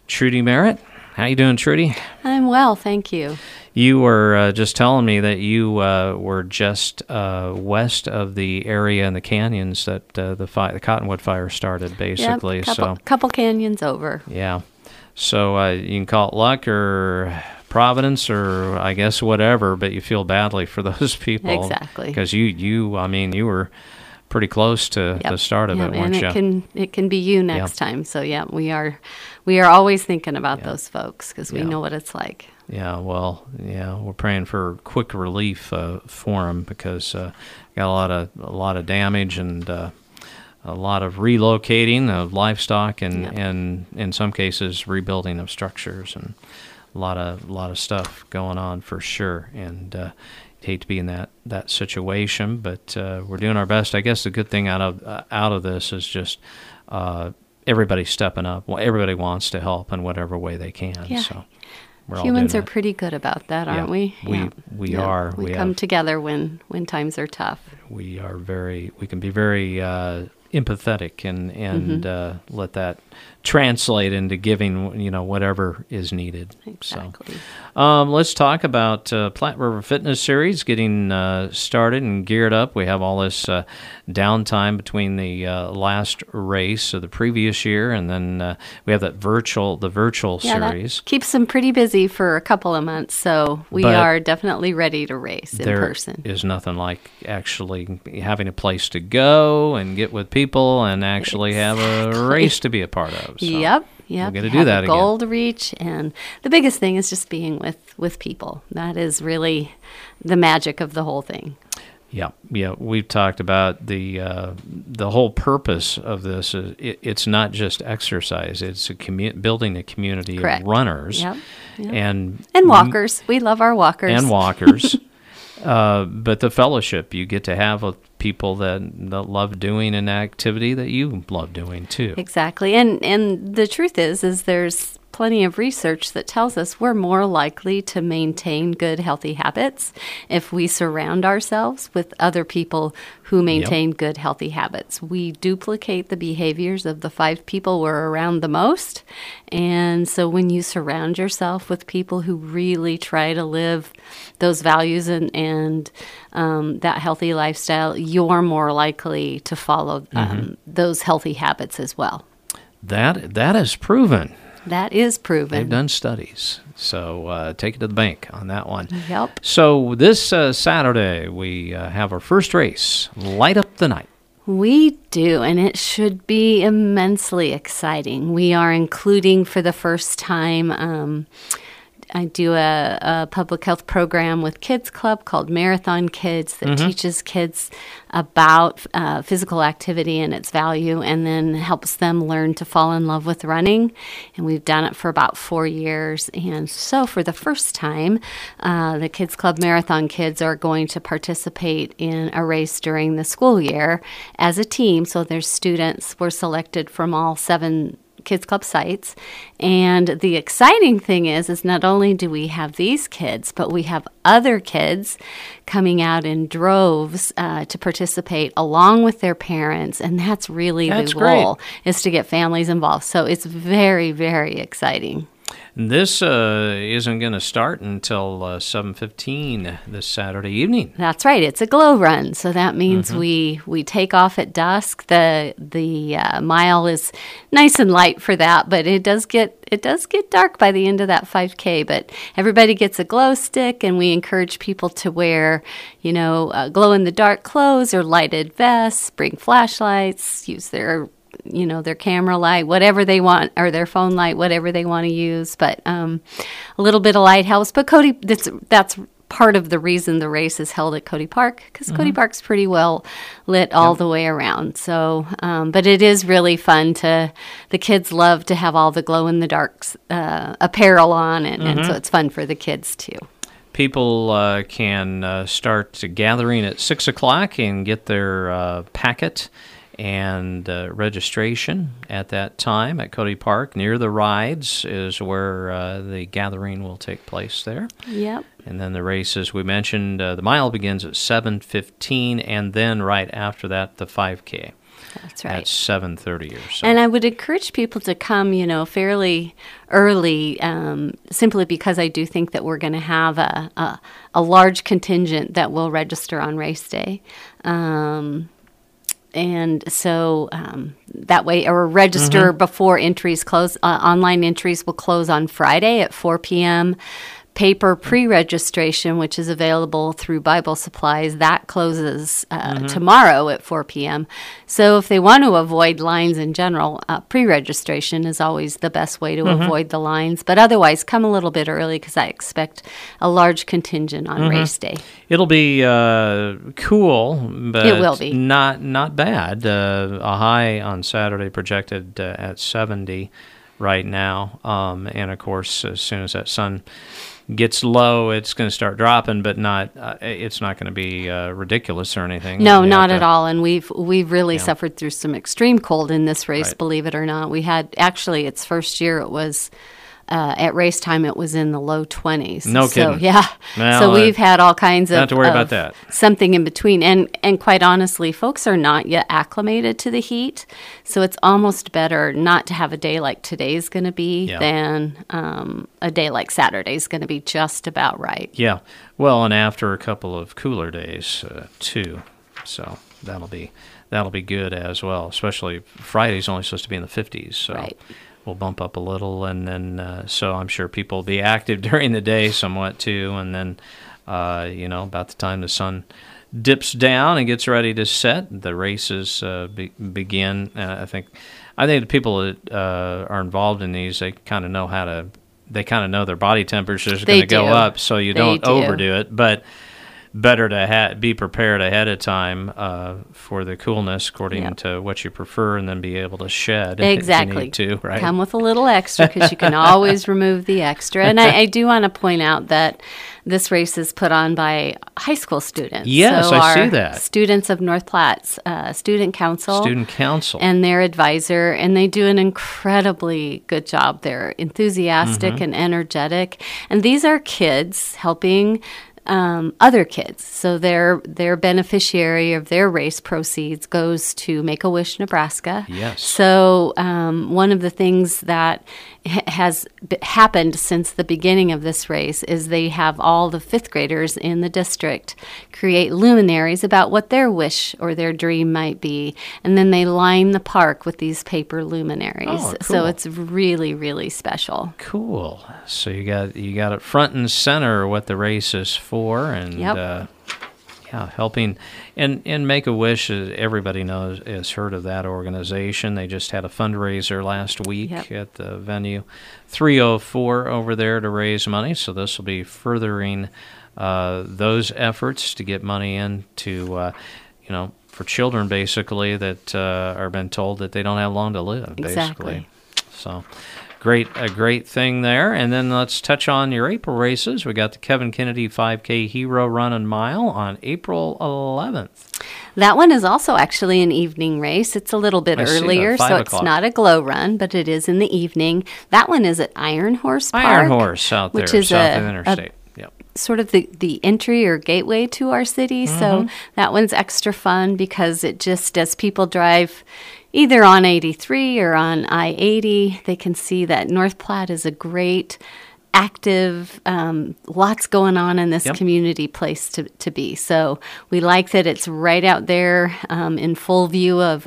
Trudy Merritt. How you doing, Trudy? I'm well, thank you. You were just telling me that you were just west of the area in the canyons that the Cottonwood Fire started, basically. Yep, couple canyons over. Yeah. So you can call it luck or providence or I guess whatever, but you feel badly for those people. Exactly. Because you were pretty close to the start of it, weren't you? And it can be you next time. So we are always thinking about those folks because we know what it's like. Yeah, well, we're praying for quick relief for them because got a lot of damage and a lot of relocating of livestock and in some cases rebuilding of structures and a lot of stuff going on for sure. And hate to be in that situation, but we're doing our best. I guess the good thing out of this is just everybody stepping up. Well, everybody wants to help in whatever way they can. Yeah. So humans are pretty good about that, aren't we? We are. We come together when times are tough. We can be very empathetic and let that translate into giving whatever is needed. Exactly. So let's talk about Platte River Fitness Series getting started and geared up. We have all this downtime between the last race of the previous year, and then we have the virtual series. That keeps them pretty busy for a couple of months, so we are definitely ready to race in person. There is nothing like actually having a place to go and get with people and actually have a race to be a part of. So Yep. We're going to do that again. Goal to reach, and the biggest thing is just being with people. That is really the magic of the whole thing. Yeah. We've talked about the whole purpose of this. It's not just exercise. It's building a community Correct. of runners. Yep. And walkers. We love our walkers. And walkers. But the fellowship you get to have with people that love doing an activity that you love doing too. Exactly. And the truth is there's plenty of research that tells us we're more likely to maintain good, healthy habits if we surround ourselves with other people who maintain good, healthy habits. We duplicate the behaviors of the 5 people we're around the most. And so when you surround yourself with people who really try to live those values and that healthy lifestyle, you're more likely to follow those healthy habits as well. That is proven. That is proven. They've done studies, so take it to the bank on that one. Yep. So this Saturday, we have our first race, Light Up the Night. We do, and it should be immensely exciting. We are including for the first time I do a public health program with Kids Club called Marathon Kids that teaches kids about physical activity and its value and then helps them learn to fall in love with running. And we've done it for about 4 years. And so for the first time, the Kids Club Marathon Kids are going to participate in a race during the school year as a team. So their students were selected from all 7 Kids Club sites. And the exciting thing is not only do we have these kids, but we have other kids coming out in droves to participate along with their parents. And that's really the goal, is to get families involved. So it's very, very exciting. This isn't going to start until 7:15 this Saturday evening. That's right. It's a glow run, so that means we take off at dusk. The mile is nice and light for that, but it does get dark by the end of that 5K. But everybody gets a glow stick, and we encourage people to wear, glow in the dark clothes or lighted vests, bring flashlights, use their camera light, whatever they want, or their phone light, whatever they want to use. But a little bit of light helps. But Cody, that's part of the reason the race is held at Cody Park, because Cody Park's pretty well lit all the way around. So, but it is really fun the kids love to have all the glow-in-the-dark apparel on, and so it's fun for the kids too. People can start gathering at 6 o'clock and get their packet and registration at that time at Cody Park. Near the rides is where the gathering will take place there. Yep. And then the race, as we mentioned, the mile begins at 7:15, and then right after that, the 5K. That's right. At 7:30 or so. And I would encourage people to come, fairly early, simply because I do think that we're going to have a large contingent that will register on race day. And so that way, or register before entries close. Online entries will close on Friday at 4 p.m. Paper pre-registration, which is available through Bible Supplies, that closes tomorrow at 4 p.m. So if they want to avoid lines in general, pre-registration is always the best way to avoid the lines. But otherwise, come a little bit early because I expect a large contingent on race day. It'll be cool, but it will be. not bad. A high on Saturday projected at 70 right now. And, of course, as soon as that sun gets low, it's going to start dropping, but not. It's not going to be ridiculous or anything. No, not at all. And we've really suffered through some extreme cold in this race. Right. Believe it or not, we had actually its first year. It was at race time. It was in the low 20s. No kidding. Yeah. Well, so we've had all kinds of. Not to worry about that. Something in between, and quite honestly, folks are not yet acclimated to the heat. So it's almost better not to have a day like today's going to be than a day like Saturday's going to be just about right. Yeah. Well, and after a couple of cooler days too, so that'll be good as well. Especially Friday's only supposed to be in the 50s, so right. We'll bump up a little, and then so I'm sure people will be active during the day somewhat too, and then about the time the sun dips down and gets ready to set, the races begin. I think the people that are involved in these, they kind of know their body temperature is going to go up, so you don't overdo it, but better to be prepared ahead of time for the coolness according to what you prefer, and then be able to shed exactly. if you need to, right? Come with a little extra because you can always remove the extra. And I do want to point out that this race is put on by high school students. Yes, so I see that. Students of North Platte's Student Council. And their advisor, and they do an incredibly good job. They're enthusiastic and energetic. And these are kids helping other kids. So their beneficiary of their race proceeds goes to Make-A-Wish Nebraska. Yes. So one of the things that has happened since the beginning of this race is they have all the fifth graders in the district create luminaries about what their wish or their dream might be, and then they line the park with these paper luminaries. Oh, cool. So it's really, really special. Cool. So you got it front and center what the race is for, and helping and Make-A-Wish. Everybody has heard of that organization. They just had a fundraiser last week at the venue 304 over there to raise money. So this will be furthering those efforts to get money in to for children basically that are been told that they don't have long to live. Exactly. Basically. So. A great thing there. And then let's touch on your April races. We got the Kevin Kennedy 5K Hero Run and Mile on April 11th. That one is also actually an evening race. It's a little bit earlier, so it's not a glow run, but it is in the evening. That one is at Iron Horse Park. Iron Horse out there, which is south of the interstate. Sort of the entry or gateway to our city. So that one's extra fun because it just, as people drive either on 83 or on I-80, they can see that North Platte is a great, active, lots going on in this community place to be. So we like that it's right out there in full view of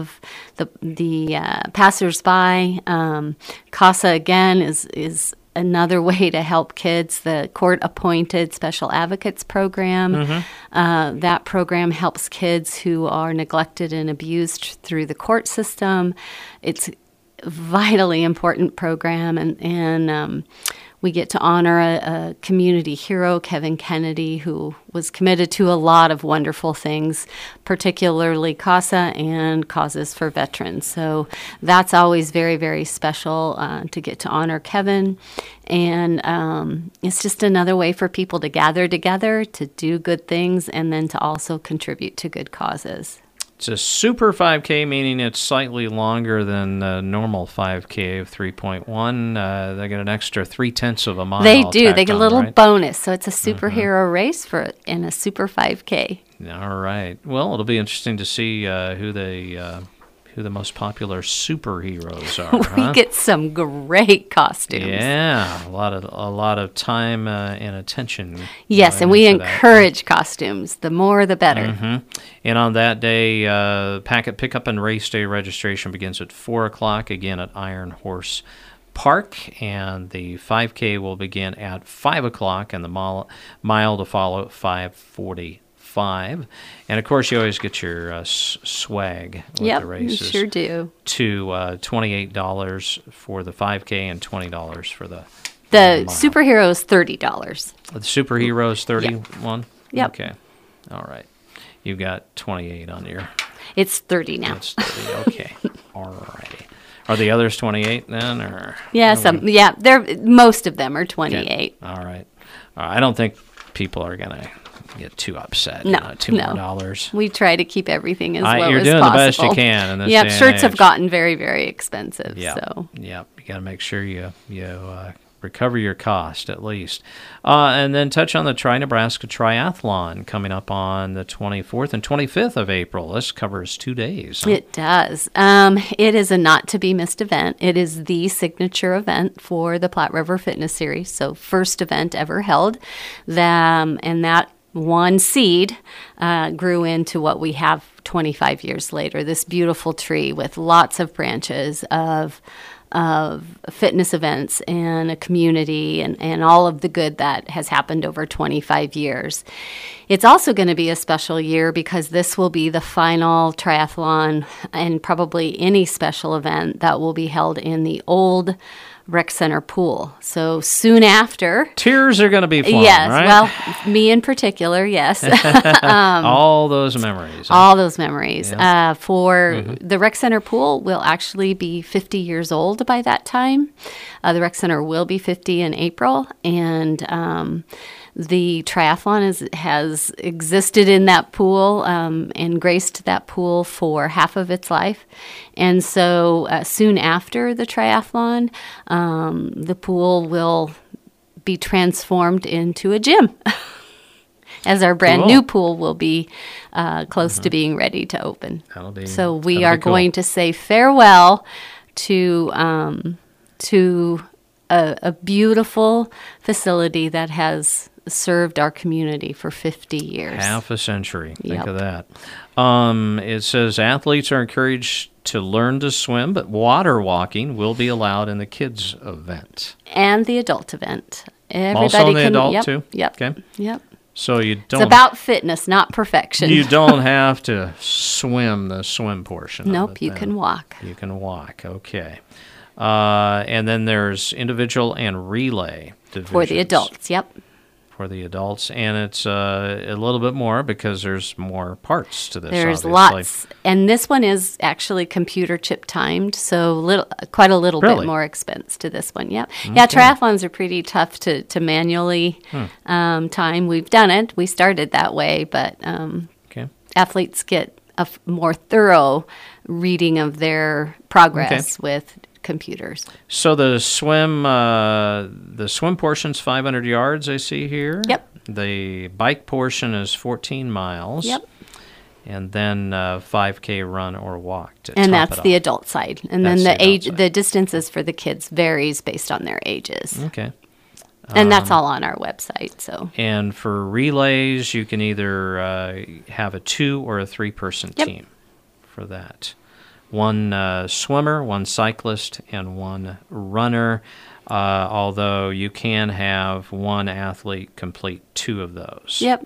the passersby. CASA, again, is another way to help kids. The court-appointed Special Advocates Program. That program helps kids who are neglected and abused through the court system. It's a vitally important program, and we get to honor a community hero, Kevin Kennedy, who was committed to a lot of wonderful things, particularly CASA and causes for veterans. So that's always very, very special to get to honor Kevin. And it's just another way for people to gather together, to do good things, and then to also contribute to good causes. It's a super 5K, meaning it's slightly longer than the normal 5K of 3.1. They get an extra 0.3 of a mile. They do. They get a little right? bonus. So it's a superhero race in a super 5K. All right. Well, it'll be interesting to see who the most popular superheroes are. We huh? get some great costumes. Yeah, a lot of time and attention. Yes, going and we into that. encourage costumes. The more, the better. Mm-hmm. And on that day, packet pickup and race day registration begins at 4 o'clock, again at Iron Horse Park, and the 5K will begin at 5 o'clock, and the mile to follow at 5:45. And of course, you always get your swag with Yep, the you races. sure do. To $28 for the 5K and $20 for the The mile. superhero is $30. The superhero is 31. Yep. Okay. All right. You got 28 on your. It's 30 now. It's 30. Okay. All righty. Are the others 28 then, or? Yeah, most of them are 28. Okay. All right. I don't think people are gonna get too upset. No, $2 no. more. We try to keep everything as low You're as doing possible. the best you can in this Yeah, day and shirts have age. gotten very, very expensive. Yeah. So Yeah. You got to make sure you recover your cost at least. And then touch on the Tri-Nebraska Triathlon coming up on the 24th and 25th of April. This covers 2 days. it does. It is a not to be missed event. It is the signature event for the Platte River Fitness Series. So first event ever held. And that one seed grew into what we have 25 years later, this beautiful tree with lots of branches of fitness events and a community and all of the good that has happened over 25 years. It's also going to be a special year because this will be the final triathlon and probably any special event that will be held in the old rec center pool. So soon after. Tears are going to be flowing, Yes, right? well, me in particular, yes. All those memories. All those memories. Yeah. For the rec center pool will actually be 50 years old by that time. The rec center will be 50 in April, and the triathlon has existed in that pool and graced that pool for half of its life. And so soon after the triathlon, the pool will be transformed into a gym. As our brand new pool will be close to being ready to open. So we are going to say farewell to a beautiful facility that has served our community for 50 years. Half a century. Think Yep. of that. It says athletes are encouraged to learn to swim, but water walking will be allowed in the kids event. And the adult event. Everybody Also in the can, adult yep, too? Yep. Okay. Yep. So you don't. It's about fitness, not perfection. You don't have to swim the swim portion. of Nope, it you then. can walk. You can walk. Okay. And then there's individual and relay divisions. For the adults, yep. For the adults, and it's a little bit more because there's more parts to this. There's obviously. lots, and this one is actually computer chip timed, so quite a little Really? bit more expense to this one. Yep. Yeah, triathlons are pretty tough to manually time. We've done it. We started that way, but Okay. athletes get a more thorough reading of their progress with computers. So the swim portion's 500 yards. I see here. Yep. The bike portion is 14 miles. Yep. And then 5K run or walk. To And top that's it the off. adult side. And That's then the adult side. the distances for the kids varies based on their ages. Okay. And that's all on our website. So And for relays, you can either have a 2 or a 3-person Yep. team for that. One swimmer, one cyclist, and one runner, although you can have one athlete complete 2 of those. Yep.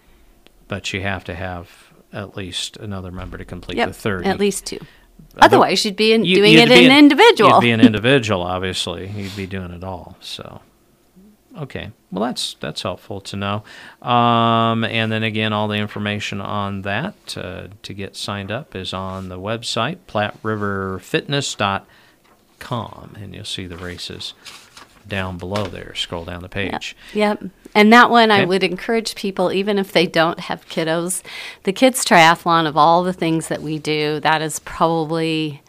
But you have to have at least another member to complete Yep. the 30. At least 2. Otherwise, you'd be doing you'd it be in individual. You'd be an individual, obviously. You'd be doing it all. So, okay. Well, that's helpful to know. And then again, all the information on that to get signed up is on the website, PlatteRiverFitness.com, and you'll see the races down below there. Scroll down the page. Yep. And that one, I Okay. would encourage people, even if they don't have kiddos, the kids triathlon, of all the things that we do, that is probably,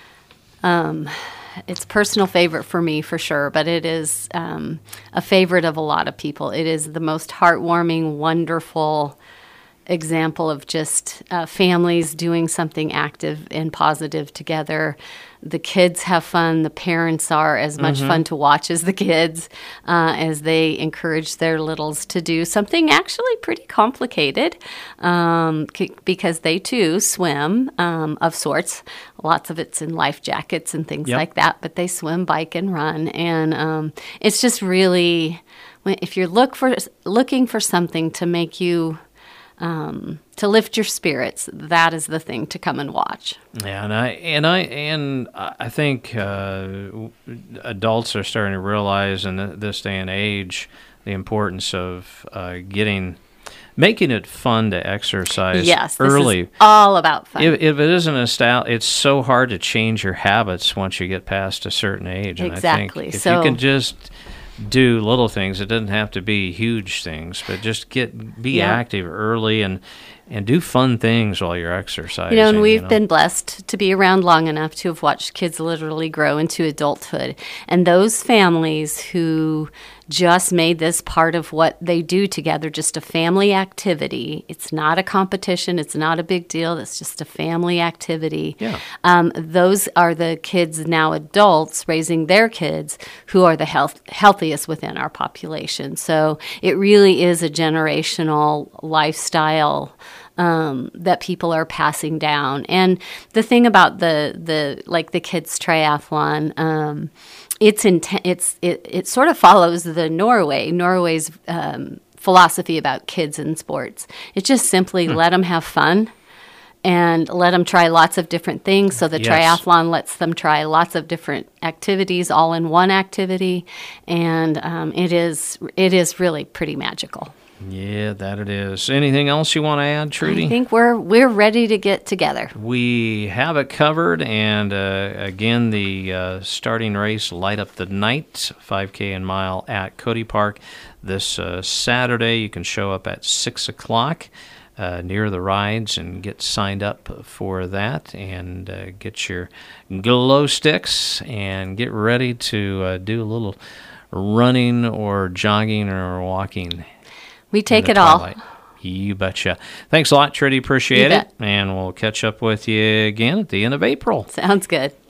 it's a personal favorite for me for sure, but it is a favorite of a lot of people. It is the most heartwarming, wonderful example of just families doing something active and positive together. The kids have fun. The parents are as much fun to watch as the kids as they encourage their littles to do something actually pretty complicated because they too swim of sorts. Lots of it's in life jackets and things Yep. like that, but they swim, bike, and run. And it's just really, if you're looking for something to make you to lift your spirits, that is the thing to come and watch. Yeah, and I think adults are starting to realize in this day and age the importance of making it fun to exercise Yes, early. this is all about fun. If it isn't a style, it's so hard to change your habits once you get past a certain age. And Exactly. I think if So- you can just do little things, it doesn't have to be huge things, but just be Yeah. active early and do fun things while you're exercising. And we've been blessed to be around long enough to have watched kids literally grow into adulthood. And those families who just made this part of what they do together, just a family activity. It's not a competition. It's not a big deal. It's just a family activity. Yeah. Those are the kids, now adults, raising their kids who are the healthiest within our population. So it really is a generational lifestyle that people are passing down. And the thing about the kids triathlon, it sort of follows the Norway's philosophy about kids and sports. It just simply let them have fun and let them try lots of different things. So the Yes. triathlon lets them try lots of different activities all in one activity, and it is really pretty magical. Yeah, that it is. Anything else you want to add, Trudy? I think we're ready to get together. We have it covered, and again, the starting race, Light Up the Night, 5K and mile at Cody Park this Saturday. You can show up at 6 o'clock near the rides and get signed up for that, and get your glow sticks and get ready to do a little running or jogging or walking. We take in it the all. twilight. You betcha. Thanks a lot, Trudy. Appreciate You it. bet. And we'll catch up with you again at the end of April. Sounds good.